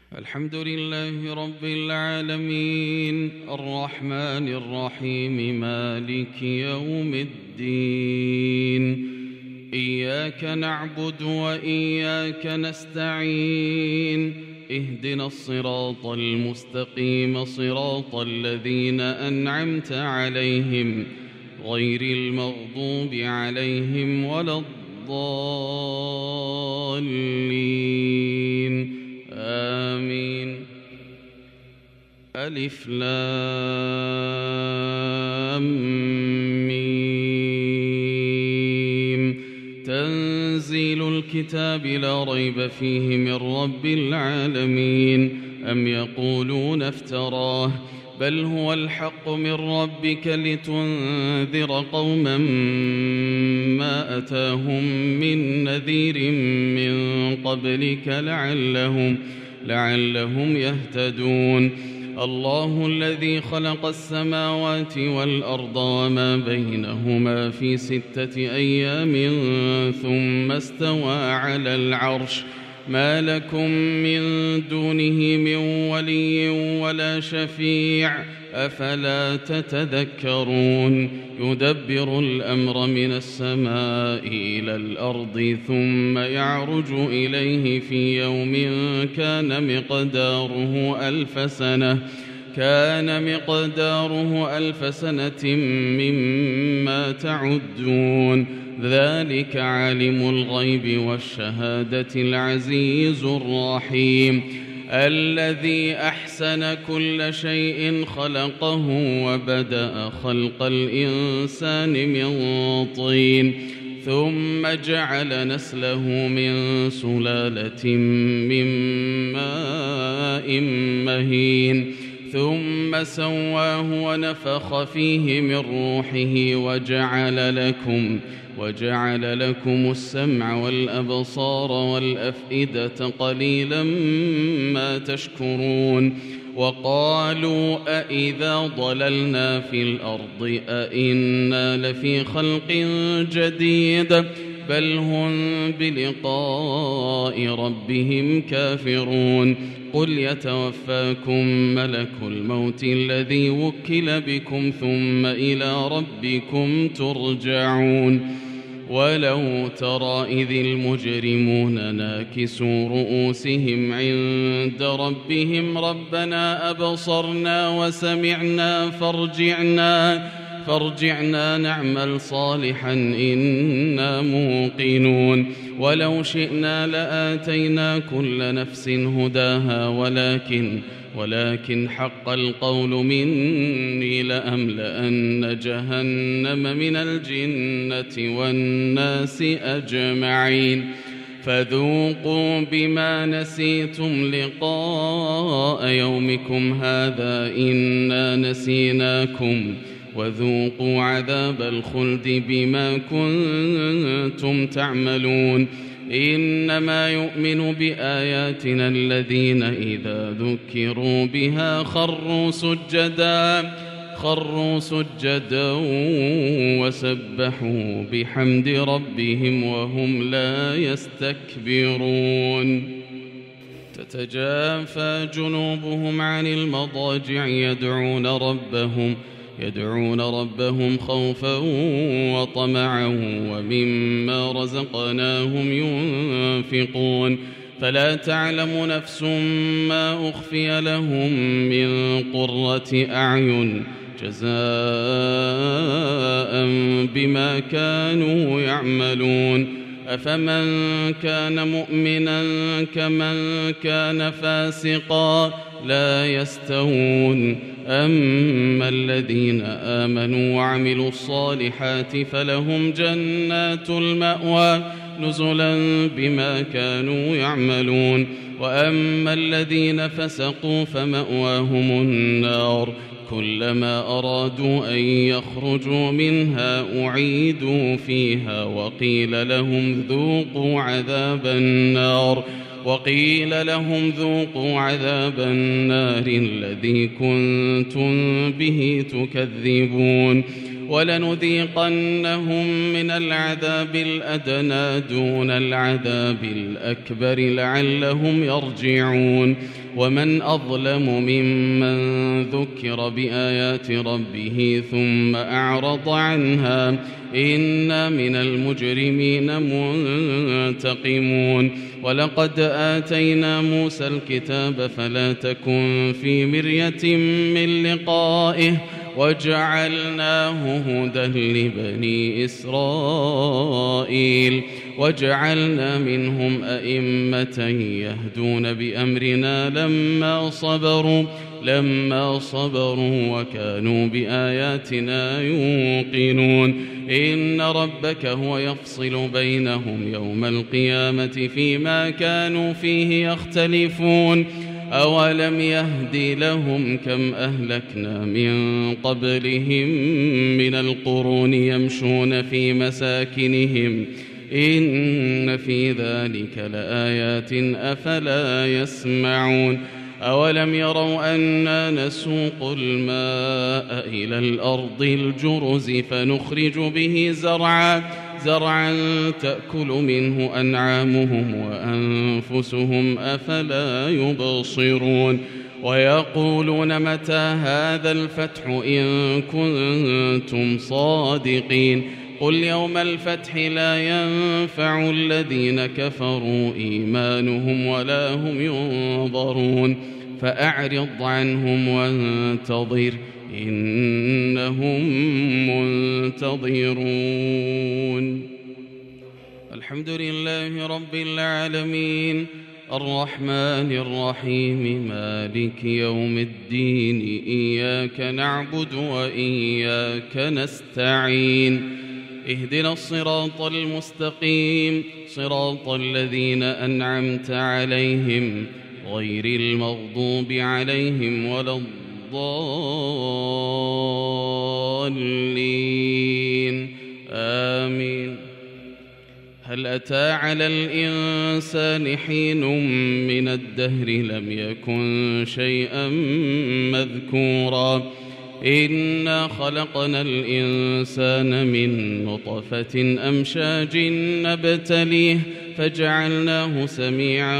الحمد لله رب العالمين الرحمن الرحيم مالك يوم الدين إياك نعبد وإياك نستعين اهدنا الصراط المستقيم صراط الذين أنعمت عليهم غير المغضوب عليهم ولا الضالين آمين. ألف لام ميم تنزيل الكتاب لا ريب فيه من رب العالمين. أم يقولون افتراه بل هو الحق من ربك لتنذر قوما ما أتاهم من نذير من قبلك لعلهم يهتدون. الله الذي خلق السماوات والأرض وما بينهما في 6 أيام ثم استوى على العرش ما لكم من دونه من ولي ولا شفيع أفلا تتذكرون. يدبر الأمر من السماء إلى الأرض ثم يعرج إليه في يوم كان مقداره 1000 سنة مما تعدون. ذلك عالم الغيب والشهادة العزيز الرحيم الذي أحسن كل شيء خلقه وبدأ خلق الإنسان من طين ثم جعل نسله من سلالة من ماء مهين ثم سواه ونفخ فيه من روحه وجعل لكم السمع والأبصار والأفئدة قليلا ما تشكرون. وقالوا أإذا ضللنا في الأرض أإنا لفي خلق جديد بل هم بلقاء ربهم كافرون. قل يتوفاكم ملك الموت الذي وكل بكم ثم إلى ربكم ترجعون. ولو ترى إذ المجرمون ناكسوا رؤوسهم عند ربهم ربنا أبصرنا وسمعنا فارجعنا نعمل صالحا إنا موقنون. ولو شئنا لآتينا كل نفس هداها ولكن حق القول مني لأملأن جهنم من الجنة والناس أجمعين. فذوقوا بما نسيتم لقاء يومكم هذا إنا نسيناكم وذوقوا عذاب الخلد بما كنتم تعملون. إنما يؤمن بآياتنا الذين إذا ذكروا بها خروا سجدا وسبحوا بحمد ربهم وهم لا يستكبرون. تتجافى جنوبهم عن المضاجع يدعون ربهم خوفا وطمعا ومما رزقناهم ينفقون. فلا تعلم نفس ما أخفي لهم من قرة أعين جزاء بما كانوا يعملون. أفمن كان مؤمنا كمن كان فاسقا لا يستوون. أما الذين آمنوا وعملوا الصالحات فلهم جنات المأوى نزلا بما كانوا يعملون. وأما الذين فسقوا فمأواهم النار كلما أرادوا أن يخرجوا منها أعيدوا فيها وقيل لهم ذوقوا عذاب النار الذي كنتم به تكذبون. ولنذيقنهم من العذاب الأدنى دون العذاب الأكبر لعلهم يرجعون. ومن أظلم ممن ذكر بآيات ربه ثم أعرض عنها إنا من المجرمين منتقمون ولقد آتينا موسى الكتاب فلا تكن في مرية من لقائه وجعلناه هدى لبني إسرائيل وجعلنا منهم أئمة يهدون بأمرنا لما صبروا وكانوا بآياتنا يوقنون إن ربك هو يفصل بينهم يوم القيامة فيما كانوا فيه يختلفون أولم يهد لهم كم أهلكنا من قبلهم من القرون يمشون في مساكنهم إن في ذلك لآيات أفلا يسمعون أولم يروا أنا نسوق الماء إلى الأرض الجرز فنخرج به زرعا تأكل منه أنعامهم وأنفسهم أفلا يبصرون ويقولون متى هذا الفتح إن كنتم صادقين قل يوم الفتح لا ينفع الذين كفروا إيمانهم ولا هم ينظرون فأعرض عنهم وانتظر إنهم منتظرون. الحمد لله رب العالمين الرحمن الرحيم مالك يوم الدين إياك نعبد وإياك نستعين اهدنا الصراط المستقيم صراط الذين أنعمت عليهم غير المغضوب عليهم ولا الضالين آمين. هل أتى على الإنسان حين من الدهر لم يكن شيئا مذكورا إنا خلقنا الإنسان من نطفة أمشاج نبتليه فجعلناه سميعا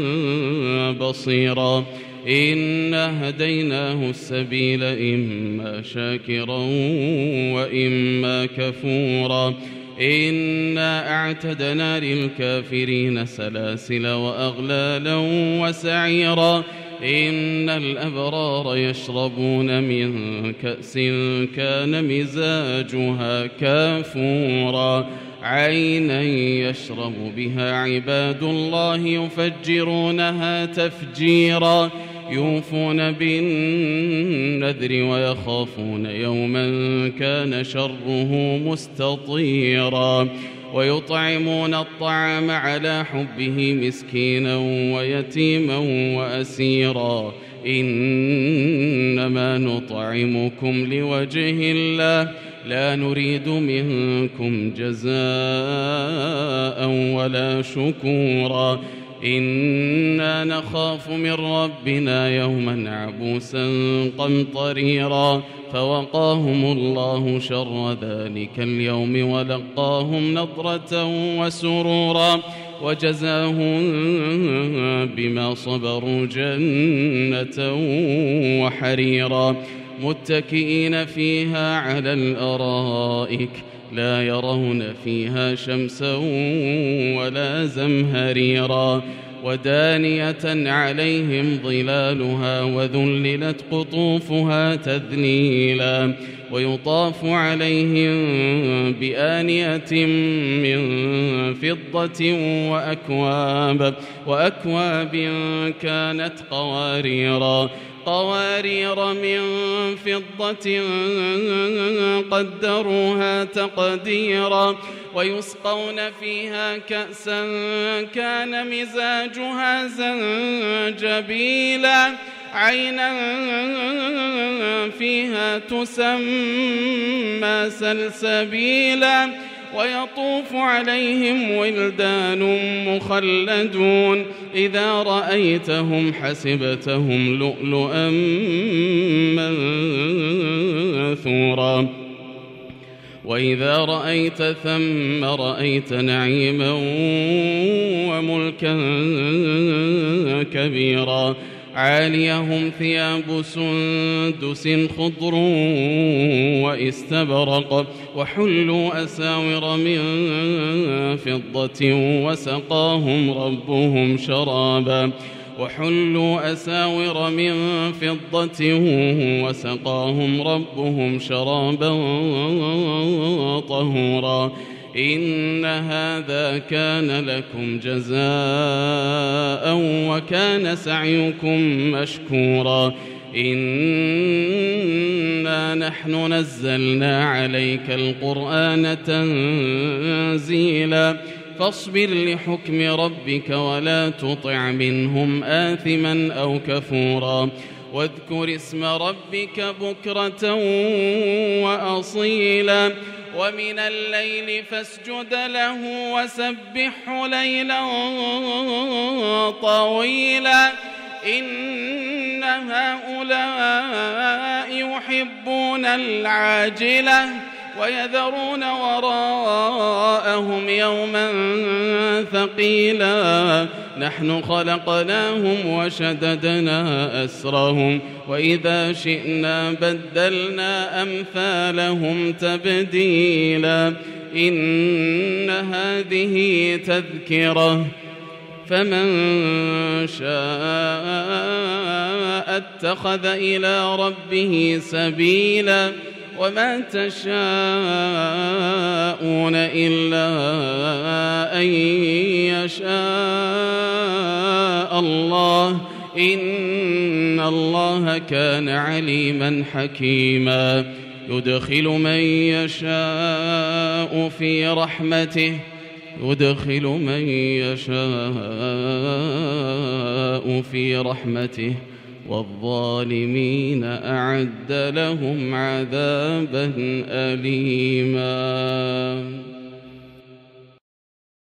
بصيرا إنا هديناه السبيل إما شاكرا وإما كفورا إنا أعتدنا للكافرين سلاسل وأغلالا وسعيرا إن الأبرار يشربون من كأس كان مزاجها كافورا عينا يشرب بها عباد الله يفجرونها تفجيرا يوفون بالنذر ويخافون يوما كان شره مستطيرا ويطعمون الطعام على حبه مسكينا ويتيما وأسيرا إنما نطعمكم لوجه الله لا نريد منكم جزاء ولا شكورا إنا نخاف من ربنا يوما عبوسا قمطريرا فوقاهم الله شر ذلك اليوم ولقاهم نضرة وسرورا وجزاهم بما صبروا جنة وحريرا متكئين فيها على الأرائك لا يرون فيها شمسا ولا زمهريرا ودانية عليهم ظلالها وذللت قطوفها تذليلا ويطاف عليهم بآنية من فضة وأكواب كانت قوارير من فضة قدروها تقديرا ويسقون فيها كأسا كان مزاجها زنجبيلا عينا فيها تسمى سلسبيلا ويطوف عليهم ولدان مخلدون إذا رأيتهم حسبتهم لؤلؤا منثورا وإذا رأيت ثم رأيت نعيما وملكا كبيرا عاليهم ثياب سندس خضر واستبرق وحلوا أساور من فضة وسقاهم ربهم شرابا طهورا إن هذا كان لكم جزاء وكان سعيكم مشكورا إنا نحن نزلنا عليك القرآن تنزيلا فاصبر لحكم ربك ولا تطع منهم آثما أو كفورا واذكر اسم ربك بكرة وأصيلا ومن الليل فاسجد له وسبحه ليلا طويلا إن هؤلاء يحبون العاجلة ويذرون وراءهم يوما ثقيلا نحن خلقناهم وشددنا أسرهم وإذا شئنا بدلنا أمثالهم تبديلا إن هذه تذكرة فمن شاء اتخذ إلى ربه سبيلا وما تشاءون إلا أن يشاء الله إن الله كان عليما حكيما يدخل من يشاء في رحمته والظالمين أعد لهم عذابا أليما.